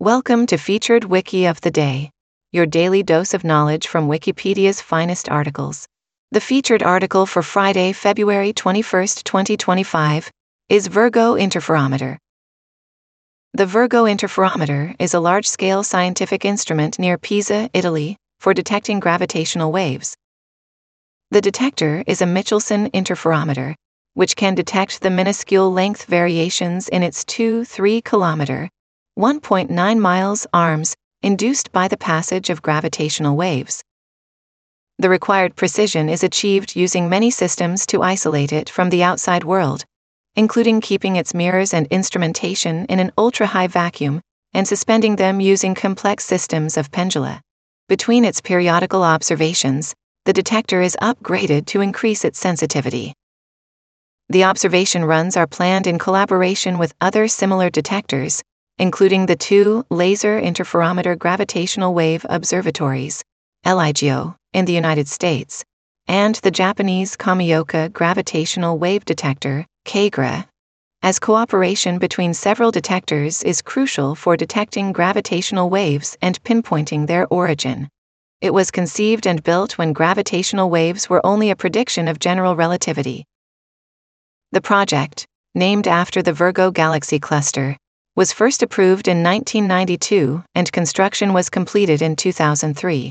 Welcome to Featured Wiki of the Day, your daily dose of knowledge from Wikipedia's finest articles. The featured article for Friday, February 21, 2025, is Virgo Interferometer. The Virgo Interferometer is a large-scale scientific instrument near Pisa, Italy, for detecting gravitational waves. The detector is a Michelson interferometer, which can detect the minuscule length variations in its 2-3 kilometer, 1.9 miles arms induced by the passage of gravitational waves. The required precision is achieved using many systems to isolate it from the outside world, including keeping its mirrors and instrumentation in an ultra-high vacuum and suspending them using complex systems of pendula. Between its periodical observations, the detector is upgraded to increase its sensitivity. The observation runs are planned in collaboration with other similar detectors, including the two Laser Interferometer Gravitational Wave Observatories, LIGO, in the United States, and the Japanese Kamioka Gravitational Wave Detector, KGRA, as cooperation between several detectors is crucial for detecting gravitational waves and pinpointing their origin. It was conceived and built when gravitational waves were only a prediction of general relativity. The project, named after the Virgo Galaxy Cluster, was first approved in 1992 and construction was completed in 2003.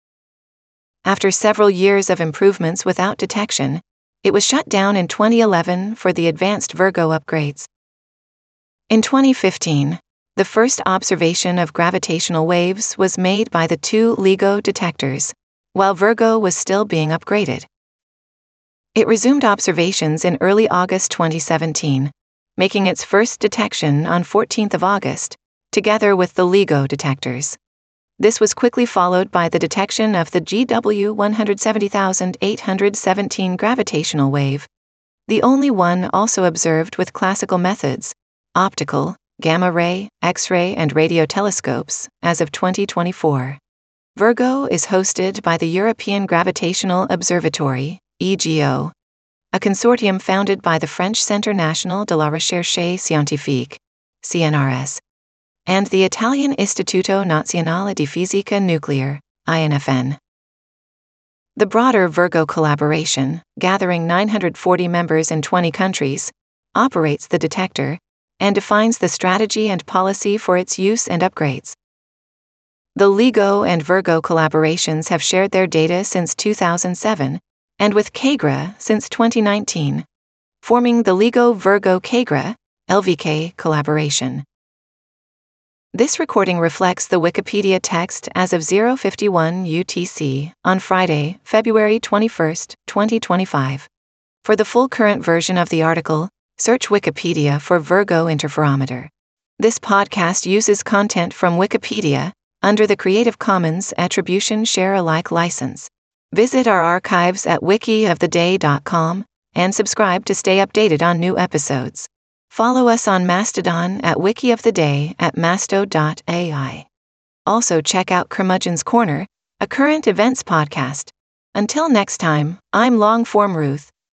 After several years of improvements without detection, it was shut down in 2011 for the advanced Virgo upgrades. In 2015, the first observation of gravitational waves was made by the two LIGO detectors, while Virgo was still being upgraded. It resumed observations in early August 2017, making its first detection on 14th of August, together with the LIGO detectors. This was quickly followed by the detection of the GW 170,817 gravitational wave, the only one also observed with classical methods, optical, gamma-ray, X-ray and radio telescopes, as of 2024. Virgo is hosted by the European Gravitational Observatory, EGO, a consortium founded by the French Centre National de la Recherche Scientifique, CNRS, and the Italian Istituto Nazionale di Fisica Nucleare, INFN. The broader Virgo collaboration, gathering 940 members in 20 countries, operates the detector and defines the strategy and policy for its use and upgrades. The LIGO and Virgo collaborations have shared their data since 2007, and with KGRA since 2019, forming the LIGO-Virgo-KGRA (LVK) collaboration. This recording reflects the Wikipedia text as of 0:51 UTC on Friday, February 21, 2025. For the full current version of the article, search Wikipedia for Virgo Interferometer. This podcast uses content from Wikipedia under the Creative Commons Attribution Share Alike license. Visit our archives at wikioftheday.com and subscribe to stay updated on new episodes. Follow us on Mastodon at wikioftheday at masto.ai. Also check out Curmudgeon's Corner, a current events podcast. Until next time, I'm Longform Ruth.